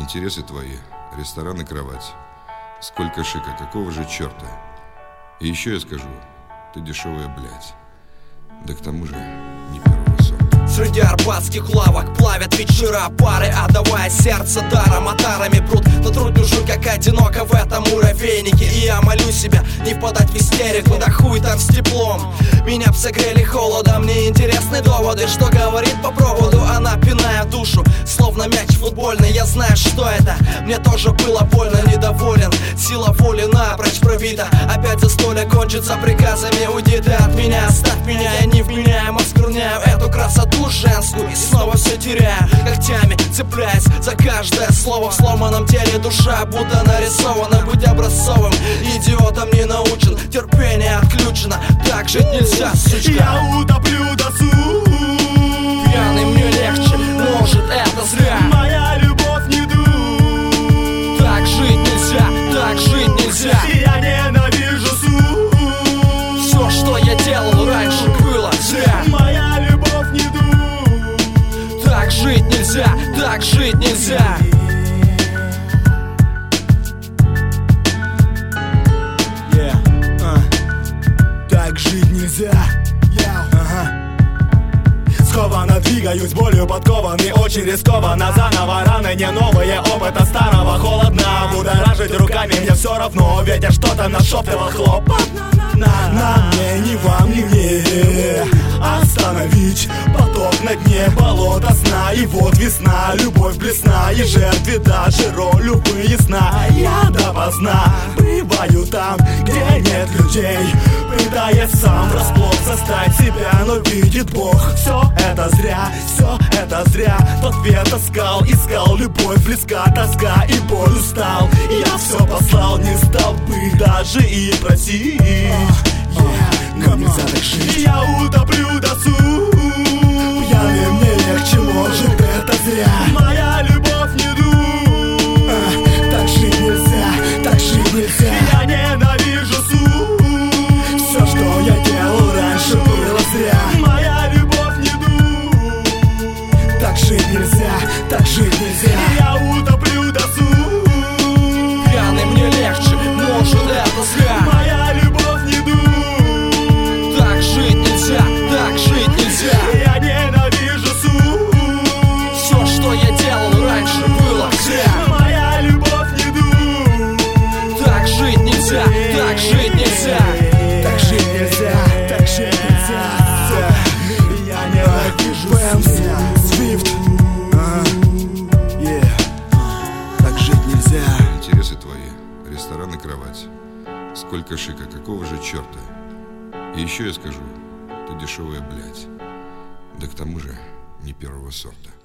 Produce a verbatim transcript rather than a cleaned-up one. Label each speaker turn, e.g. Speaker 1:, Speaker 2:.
Speaker 1: Интересы твои, ресторан и кровать. Сколько шика, какого же черта? И еще я скажу, ты дешевая блядь. Да к тому же не первого сорта.
Speaker 2: Среди арбатских лавок плавят вечера пары, отдавая сердце даром, отарами прут. Но трудную жизнь, как одиноко в этом муравейнике. И я молю себя не впадать в истерику, да хуй там с теплом. Меня б согрели холодом, мне интересны доводы, что говорит по проводу она, пиная душу, словно мяч футбольный. Я знаю, что это, мне тоже было больно, недоволен. Сила воли напрочь пробита, опять застолье кончится приказами. Уйди ты от меня, оставь меня, я невменяемо оскверняю эту красоту женскую и снова все теряю, когтями цепляясь за каждое слово. В сломанном теле душа будто нарисована. Быть образцовым идиотом не научен, терпение отключено, так жить нельзя, сучка.
Speaker 3: Я утоплю досуг,
Speaker 2: пьяный мне легче, может это зря.
Speaker 3: моя любовь не дух.
Speaker 2: Так жить нельзя, так жить нельзя.
Speaker 3: Я ненавижу суд.
Speaker 2: Все, что я делал раньше, было зря.
Speaker 3: Моя любовь не дух.
Speaker 2: Так жить нельзя, так жить нельзя.
Speaker 3: Yeah, uh. Так жить нельзя. Yeah. Ага. Скованно двигаюсь, болью подкованный, очень рискованно. Заново раны, не новые, опыта старого. Холодно, будоражить руками мне все равно. Ветер что-то нашептывал, хлопот на, на мне, ни вам, ни мне. Остановить поток на дне болота сна. И вот весна, любовь блесна. И жертве даже роль любые сна. Я допоздна бываю там, где нет людей, пытаясь сам врасплох застать себя, но видит Бог. Все это зря, все это зря. Тот ветер искал, искал любовь, близка тоска и боль устал. Я все послал, не стал бы даже и просить. Нам нельзя так жить. Я утоплю досуг. Пьяный мне легче, может это зря. Моя любовь не дух. а, Так жить нельзя, так жить нельзя. Я ненавижу суд. Все, что я делал раньше, было зря. Моя любовь не дух. Так жить нельзя, так жить нельзя. Я утоплю досуг.
Speaker 2: Пьяный мне легче, может это зря.
Speaker 3: Моя любовь не дух.
Speaker 2: Так жить нельзя, так жить нельзя.
Speaker 3: Я ненавижу суд.
Speaker 2: Все, что я делал раньше, было зря.
Speaker 3: Моя любовь не дух.
Speaker 2: Так жить нельзя, так жить нельзя.
Speaker 3: Так жить нельзя, так жить нельзя. Я ненавижу Свифт. Так жить нельзя.
Speaker 1: Интересы твои, ресторан и кровать. Сколько шика, какого же черта? И еще я скажу, ты дешевая блядь. Да к тому же не первого сорта.